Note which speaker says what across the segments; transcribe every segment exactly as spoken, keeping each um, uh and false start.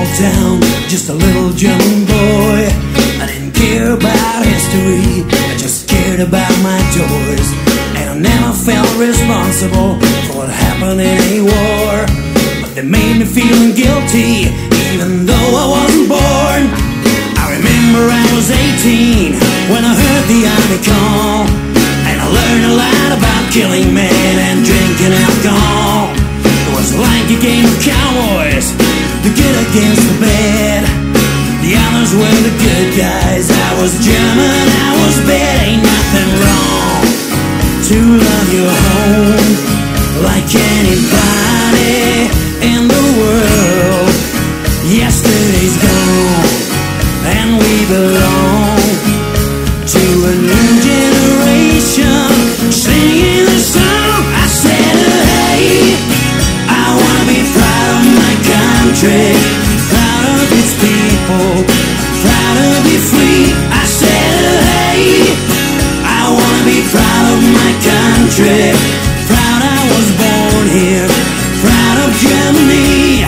Speaker 1: small town, just a little German boy. I didn't care about history, I just cared about my toys. And I never felt responsible for what happened in a war. But they made me feel guilty, even though I wasn't born. I remember I was eighteen when I heard the army call, and I learned a lot about killing men and drinking alcohol. It was like a game of cowboys, the good against the bad. The others were the good guys. I was German, I was bad. Ain't nothing wrong to love your home like anybody in the world. Yesterday's gone, and we belong to a new generation singing the song. I said, hey, I wanna be proud of my country, proud of its people, proud to be free. I said, hey, I wanna be proud of my country, proud I was born here, proud of Germany.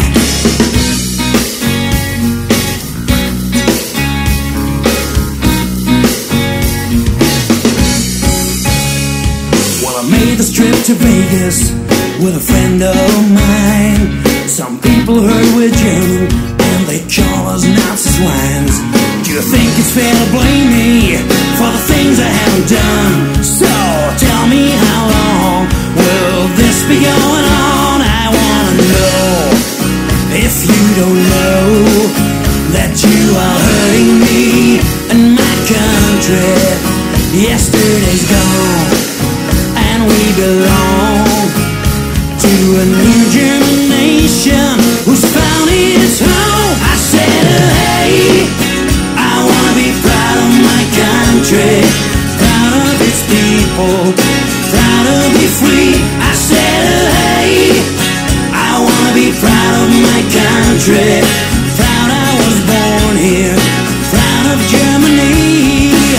Speaker 1: Well, I made this trip to Vegas with a friend of mine. Some people heard we're German and they call us Nazi swines. Do you think it's fair to blame me for the things I haven't done? So tell me, how long will this be going on? I wanna know if you don't know that you are hurting me and my country. Yesterday's gone, and we belong to a new generation who's found its home. I said, hey, I wanna be proud of my country, proud of its people, proud to be free. I said, hey, I wanna be proud of my country, proud I was born here, proud of Germany.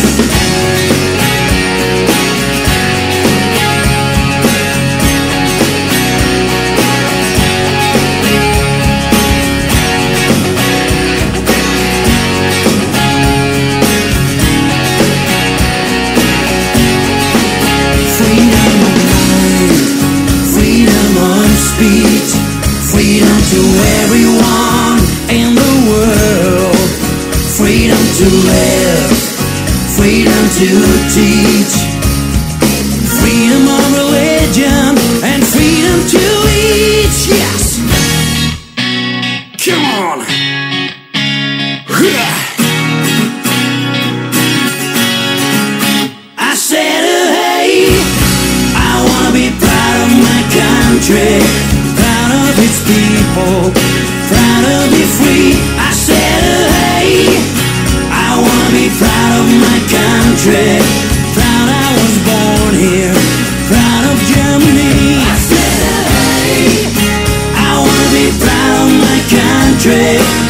Speaker 1: Freedom to everyone in the world, freedom to live, freedom to teach, freedom of religion and freedom to eat. Yes, come on. I said, hey, I wanna be proud of my country, proud of its people, proud to be free. I said, hey, I wanna be proud of my country, proud I was born here, proud of Germany. I said, hey, I wanna be proud of my country,